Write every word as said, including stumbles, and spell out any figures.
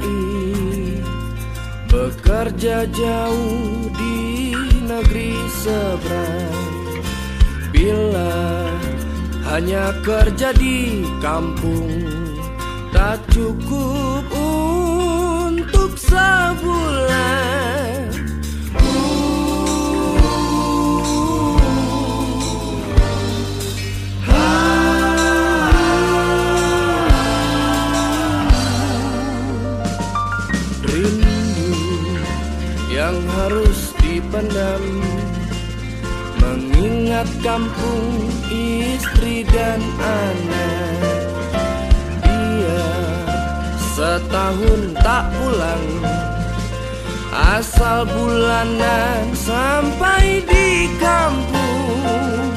bekerja jauh di negeri seberang. Bila hanya kerja di kampung, tak cukup untuk sebulan. Yang harus dipendam, mengingat kampung, istri dan anak. Dia setahun tak pulang, asal bulanan sampai di kampung.